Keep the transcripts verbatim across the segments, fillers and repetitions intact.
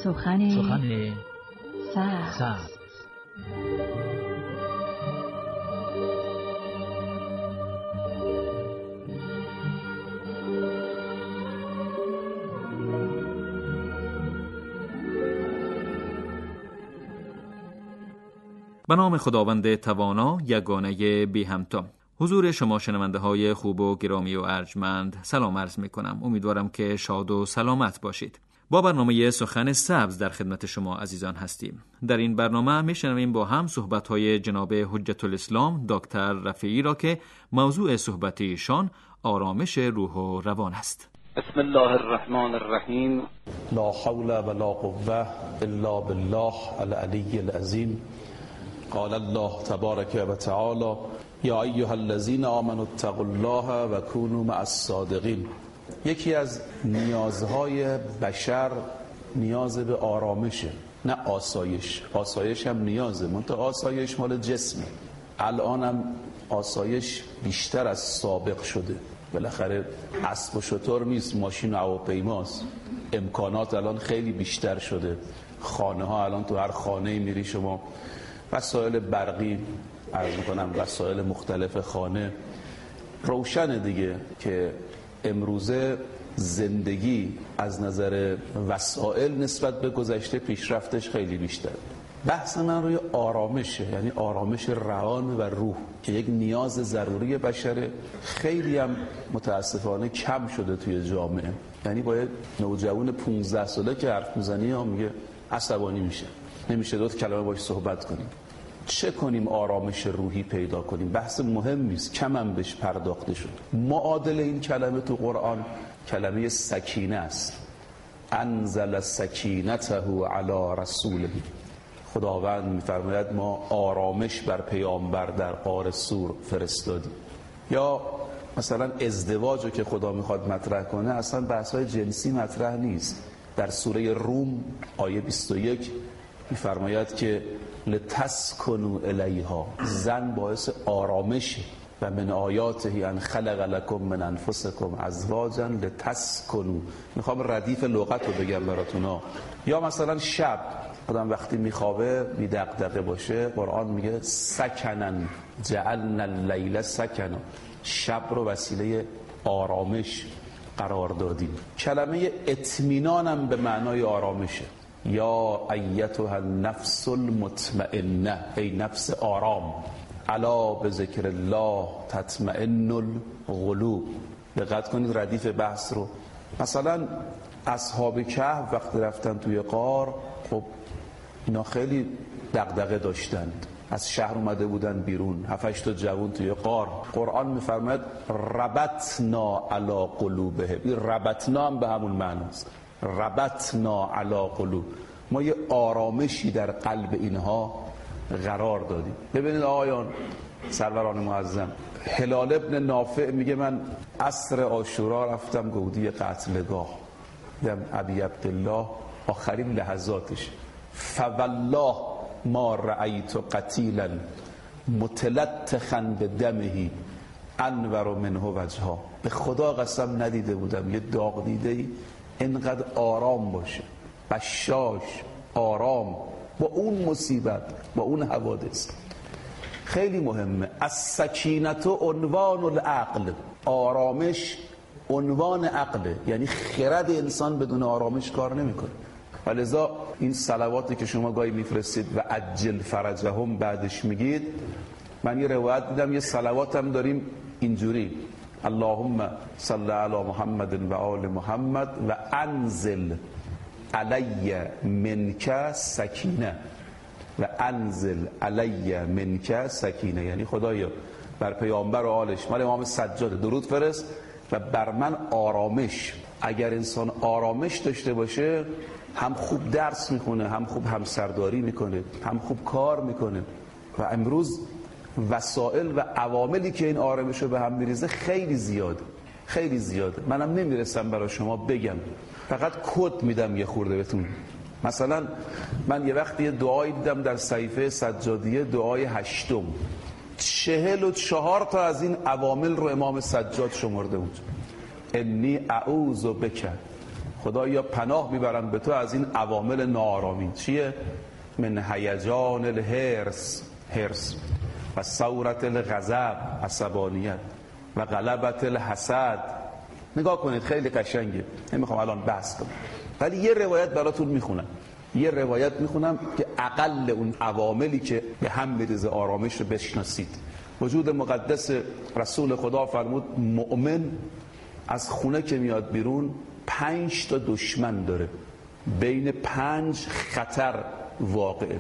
سخن سخن سبز. سبز. به نام خداوند توانا یگانه بی همتا. حضور شما شنونده های خوب و گرامی و ارجمند سلام عرض می کنم. امیدوارم که شاد و سلامت باشید. با برنامه سخن سبز در خدمت شما عزیزان هستیم. در این برنامه می شنویم با هم صحبت های جناب حجت الاسلام دکتر رفیعی را که موضوع صحبت ایشان آرامش روح و روان است. بسم الله الرحمن الرحیم. لا حول ولا قوة الا بالله العلی العظیم. قال الله تبارک و تعالی یا ایها الذین آمنوا اتقوا الله و کونوا مع الصادقین. یکی از نیازهای بشر نیاز به آرامشه، نه آسایش. آسایش هم نیازه، منتها آسایش مال جسمه. الان هم آسایش بیشتر از سابق شده. بالاخره اسب و شتر نیست، ماشین و هواپیماست. امکانات الان خیلی بیشتر شده. خانه ها الان تو هر خانه‌ای میری شما وسایل برقی، عرض میکنم وسایل مختلف خانه. روشنه دیگه که امروزه زندگی از نظر وسایل نسبت به گذشته پیشرفتش خیلی بیشتر. بحث من روی آرامشه، یعنی آرامش روان و روح که یک نیاز ضروری بشره. خیلی هم متاسفانه کم شده توی جامعه. یعنی باید نوجوان پونزده ساله که حرف میزنی ها میگه عصبانی میشه، نمیشه دو کلمه باش صحبت کنیم. چه کنیم آرامش روحی پیدا کنیم؟ بحث مهمی است، کم هم بهش پرداخته شد. معادل این کلمه تو قرآن کلمه سکینه است. انزل سکینته علی رسوله. خداوند میفرماید ما آرامش بر پیامبر در غار سور فرستادیم. یا مثلا ازدواج رو که خدا میخواد مطرح کنه اصلا بحث‌های جنسی مطرح نیست. در سوره روم آیه بیست و یک میفرماید که لتسکنوا الیها. زن باعث آرامش و من آیاته ان خلق لکم من انفسکم ازواجا لتسکنوا. میخوام ردیف لغت رو بگم براتون. یا مثلا شب آدم وقتی میخوابه بی دغدغه باشه، قرآن میگه سکنن جعلنا اللیل سکنا. شب رو وسیله آرامش قرار دادیم. کلمه اطمینان هم به معنای آرامشه. یا ایتها النفس المطمئنه، ای نفس آرام. الا بذکر الله تطمئن القلوب. دقت کنید ردیف بحث رو. مثلا اصحاب کهف وقتی رفتن توی غار، خب اینا خیلی دغدغه داشتند، از شهر اومده بودن بیرون، هفت هشت تا جوان توی غار. قرآن میفرماید ربطنا علی قلوبهم. این ربطنا هم به همون معناست. ربطنا علی قلوب. ما یه آرامشی در قلب اینها قرار دادیم. ببینید آقایان سروران معظم، هلال ابن نافع میگه من عصر عاشورا رفتم گودی قتلگاه، دیدم ابی عبدالله آخرین لحظاتش، فوالله ما رأیت قتیلا متلطخا بدمه انور منه وجها. به خدا قسم ندیده بودم یه داغ دیده‌ای اینقدر آرام باشه، بشاش، آرام، با اون مصیبت، با اون حوادث. خیلی مهمه. السکینة عنوان العقل. آرامش عنوان عقله، یعنی خرد انسان بدون آرامش کار نمیکنه. ولذا این صلواتی که شما گاهی میفرستید و عجل فرجهم بعدش میگید، من یه روایت دیدم یه صلوات هم داریم اینجوری: اللهم صل علی محمد و آل محمد و انزل علی منک سکینه و انزل علی منک سکینه. یعنی خدایا بر پیامبر و آلش، مال امام سجاد، درود فرست و بر من آرامش. اگر انسان آرامش داشته باشه هم خوب درس میخونه، هم خوب همسرداری میکنه، هم خوب کار میکنه. و امروز وسائل و عواملی که این آرامش رو به هم میریزه خیلی زیاده، خیلی زیاده. منم نمیرسم برای شما بگم، فقط کد میدم یه خورده بهتون. مثلا من یه وقتی یه دعایی دیدم در صحیفه سجادیه، دعای هشتم، چهل و چهار تا از این عوامل رو امام سجاد شمرده بود. انی اعوذ بک خدایا پناه میبرم به تو از این عوامل ناآرامی. چیه؟ من هیجان الحرص، حرص، و ثورت الغضب، عصبانیت، و غلبت الحسد. نگاه کنید خیلی قشنگه، نمیخوام الان بحث کنم، ولی یه روایت براتون میخونم، یه روایت میخونم که اقل اون عواملی که به هم میریزه آرامش رو بشناسید. وجود مقدس رسول خدا فرمود مؤمن از خونه که میاد بیرون پنج تا دشمن داره، بین پنج خطر واقعه.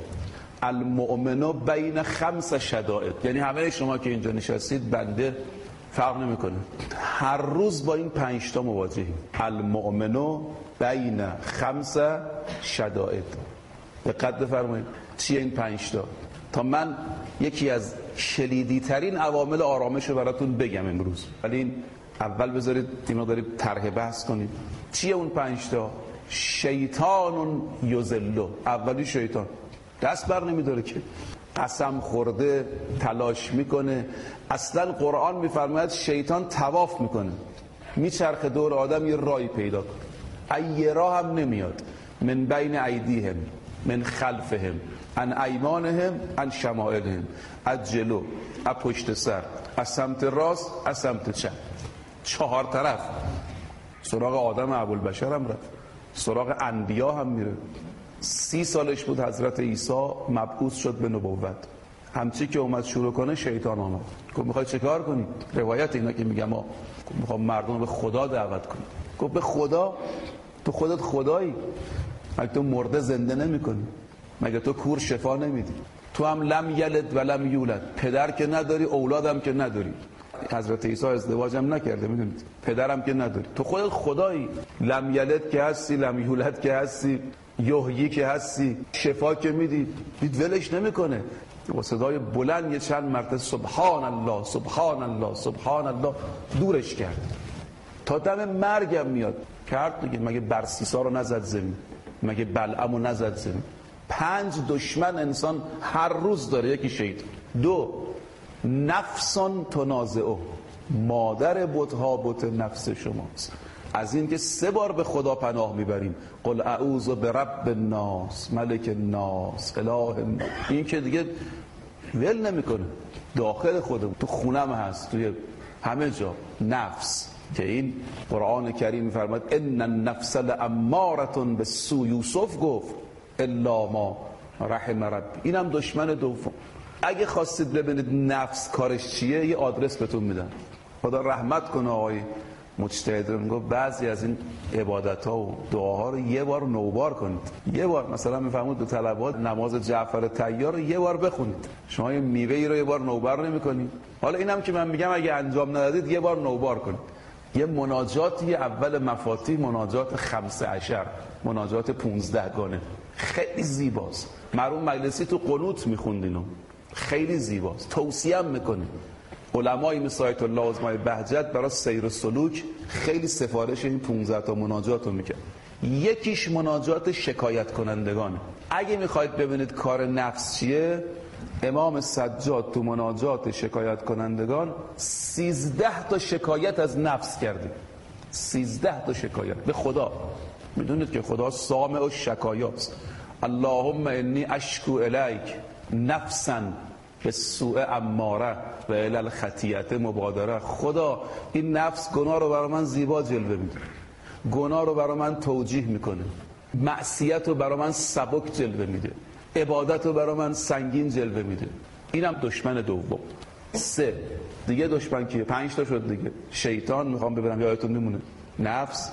المؤمنو بین خمس شدائد، یعنی همه شما که اینجا نشستید بنده فرق نمیکنه، هر روز با این پنج تا مواجهیم. المؤمنو بین خمس شدائد. دقت بفرمایید چیه این پنج تا؟ تا من یکی از کلیدی ترین عوامل آرامش رو براتون بگم امروز، ولی این اول بذارید اینو داریم طرح بحث کنیم. چیه اون پنج تا؟ شیطان یذلو. اولی شیطان دست بر نمیداره که، قسم خورده، تلاش میکنه. اصلا قرآن میفرماید شیطان طواف میکنه، میچرخه دور آدم یه راهی پیدا کنه، ای راه هم نمیاد. من بین ایدیهم، من خلفهم، عن ایمانهم، عن شمائلهم، از جلو، از پشت سر، از سمت راست، از سمت چپ، چهار طرف. سراغ آدم ابوالبشر هم رفت، سراغ انبیا هم میره. سی سالش بود حضرت عیسی مبعوث شد به نبوت. همچی که اومد شروع کنه شیطان آمد، گفت میخوای چه کار کنی؟ روایت اینا که میگم ما میخوام مردم به خدا دعوت کنی. گفت به خدا؟ تو خودت خدایی؟ مگه تو مرده زنده نمی کنی؟ مگه تو کور شفا نمیدی؟ تو هم لم یلد و لم یولد، پدر که نداری، اولادم که نداری. حضرت عیسی ازدواج هم نکرده، میدونید، پدرم که نداری. تو خودت خدایی، لم یلد که هستی، لم یولد که هستی، یحیی که هستی، شفا که میدی. دید ولش نمیکنه، با صدای بلند یه چند مرتبه سبحان الله سبحان الله سبحان الله دورش کرد. تا دم مرگم میاد کرد دیگه. مگه برسیسا رو نزد زمین؟ مگه بلعمو نزد زمین؟ پنج دشمن انسان هر روز داره. یکی شیطان. دو، نفسان تنازعه، مادر بت‌ها بت نفس شماست. از این که سه بار به خدا پناه میبریم، قل اعوذ برب الناس، ملک الناس، اله الناس. این که دیگه ول نمیکنه، داخل خودمون، تو خونم هست، توی همه جا. نفس که این قرآن کریم میفرماید ان النفس لاماره بالسوء، یوسف گفت الا ما رحم ربی. اینم دشمن دوم. اگه خواستید ببینید نفس کارش چیه، یه آدرس بهتون میدم. خدا رحمت کنه آقای مجتهد، میگه بعضی از این عبادت ها و دعاها رو یه بار نوبار کنید. یه بار مثلا میفهمید دو طلبات نماز جعفر طیار رو یه بار بخونید. شما یه میوه ای رو یه بار نوبار نمی‌کنید. حالا اینم که من میگم اگه انجام ندادید یه بار نوبار کنید. یه مناجاتی اول مفاتیح، مناجات خمسه عشر، مناجات پونزده گانه، خیلی زیباست. مرحوم مجلسی تو قنوت میخوند اینو، خیلی زیباست، توصیه هم میکنه. علمای مثل آیت الله عظمای بهجت برای سیر و سلوک خیلی سفارش این پانزده تا مناجات رو میکنه. یکیش مناجات شکایت کنندگانه. اگه میخواید ببینید کار نفس چیه، امام سجاد تو مناجات شکایت کنندگان سیزده تا شکایت از نفس کرده. سیزده تا شکایت به خدا. میدونید که خدا سامع و شکایاست. اللهم انی اشکو الیک نفسا به سوء اماره و الی الخطیئه مبادره. خدا این نفس گناه رو برای من زیبا جلوه میده، گناه رو برای من توجیه میکنه، معصیت رو برای من سبک جلوه میده، عبادت رو برای من سنگین جلوه میده. اینم دشمن دوم. سه دیگه دشمن کیه؟ پنج تا شد دیگه. شیطان، میخوام ببینم یادتون میمونه. نفس.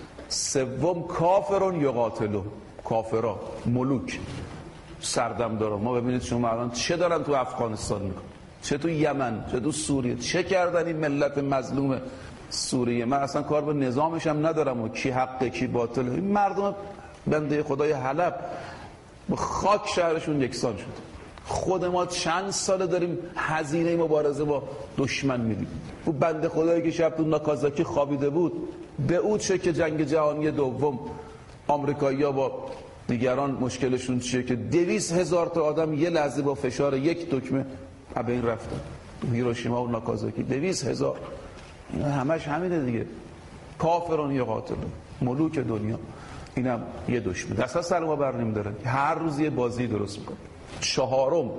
سوم کافرون یقاتلو، کافرا، ملوک، سردم دارم. ما ببینید شما الان چه دارن تو افغانستان میکنن، چه تو یمن، چه تو سوریه، چه کردن این ملت مظلوم سوریه. من اصلا کار به نظامش هم ندارم و کی حقه کی باطله. این مردم بنده خدای حلب با خاک شهرشون یکسان شد. خود ما چند ساله داریم هزینه مبارزه با دشمن میدیم. او بنده خدایی که شب تو ناکازاکی خوابیده بود، به او چه که جنگ جهانی دوم آمریکایی‌ها با دیگران مشکلشون چیه که دویست هزار تا آدم یه لحظه با فشار یک دکمه به این رفتن. تو هیروشیما و ناکازاکی دویست هزار. اینا همش همینه دیگه. کافرون یقاتلون. ملوک دنیا. اینم یه دشمن دست از سر ما بر نمی‌داره، هر روز یه بازی درست میکنه. چهارم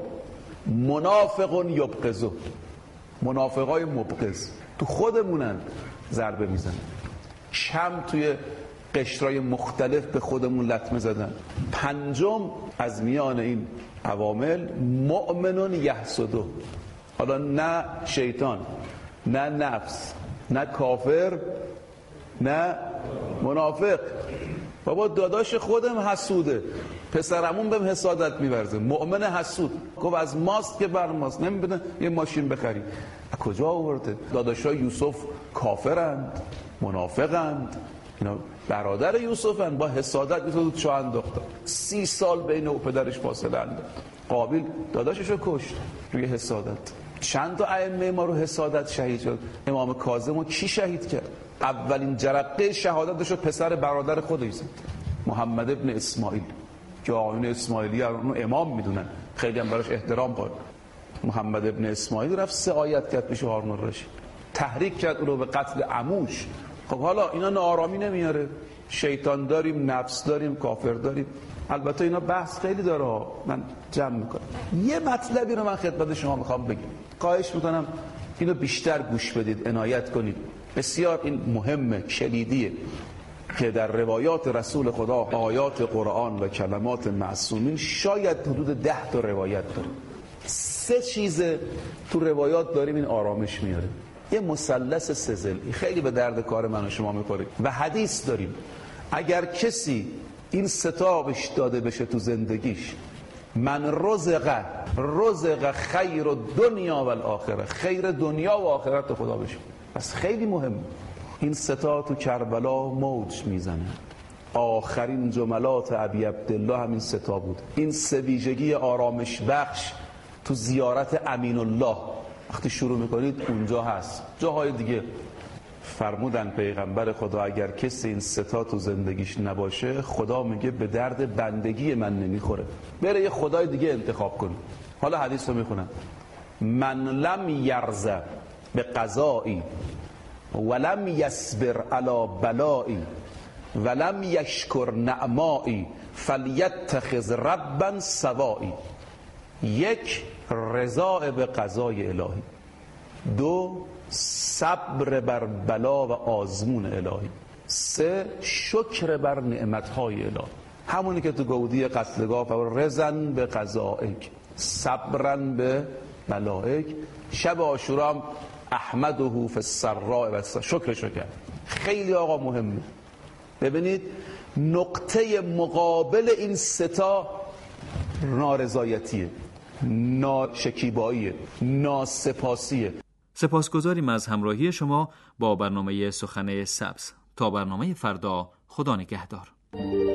منافقون یبغضو، منافقای مبغض تو خودمونن ضربه میزنن، کم توی قشرهای مختلف به خودمون لطمه زدن. پنجم از میان این عوامل مؤمنون یحسدو، حالا نه شیطان، نه نفس، نه کافر، نه منافق، بابا داداش خودم حسوده، پسرمون بهم حسادت می‌ورزه، مؤمن حسود. گفت از ماست که بر ماست، نمی‌بینه یه ماشین بخری. از کجا آورده؟ داداشای یوسف کافرند، منافقند، اینا برادر یوسفن، با حسادت میتونه چه انداختن. سی سال بین او پدرش فاصله انداخت. قابیل داداششو کشت روی حسادت. چند تا ائمه ما رو حسادت شهید شد. امام کاظم رو کی شهید کرد؟ اولین جرقه شهادتش رو پسر برادر خودش زد، محمد ابن اسماعیل، که آقایون اسماعیلی رو امام میدونن، خیلی هم براش احترام قائل. محمد ابن اسماعیل رفت سه آیت کرد پیش هارون الرشید، تحریک کرد اون رو به قتل عموش. خب حالا اینا ناآرامی نمیاره؟ شیطان داریم، نفس داریم، کافر داریم. البته اینا بحث خیلی داره، من جمع میکنم. یه مطلبی رو من خدمت شما میخوام بگم، خواهش میکنم اینو بیشتر گوش بدید، عنایت کنید. بسیار این مهمه، کلیدیه که در روایات رسول خدا، آیات قرآن و کلمات معصومین شاید حدود ده تا روایت داره. سه چیز تو روایات داریم این آرامش میاره. یه مثلث سزل خیلی به درد کار من و شما میخوره، و حدیث داریم اگر کسی این ستابش داده بشه تو زندگیش، من رزق رزق خیر دنیا و الاخره، خیر دنیا و آخرت خدا بشه. پس خیلی مهم این ستا تو کربلا موج میزنه. آخرین جملات ابی عبدالله همین ستا بود. این سه ویژگی آرامش بخش تو زیارت امین الله وقتی شروع میکنید اونجا هست. جاهای دیگه فرمودن پیغمبر خدا اگر کسی این ستا تو زندگیش نباشه، خدا میگه به درد بندگی من نمیخوره، بره یه خدای دیگه انتخاب کنه. حالا حدیث رو میخونم: من لم یرضى به قضایی ولم یصبر علی بلایی ولم یشکر نعمایی فلیتخذ ربا سوایی. یک، رضا به قضای الهی. دو، صبر بر بلا و آزمون الهی. سه، شکر بر نعمتهای الهی. همونی که تو گودی قتلگاه و رضا به قضائک، صبرا به بلائک. شب عاشورا احمده فی السراء و شکرشو کرد. خیلی آقا مهمه. ببینید نقطه مقابل این ستا نارضایتیه، ناشکیباییه، ناسپاسیه. سپاسگزاریم از همراهی شما با برنامه سخن سبز. تا برنامه فردا، خدا نگهدار.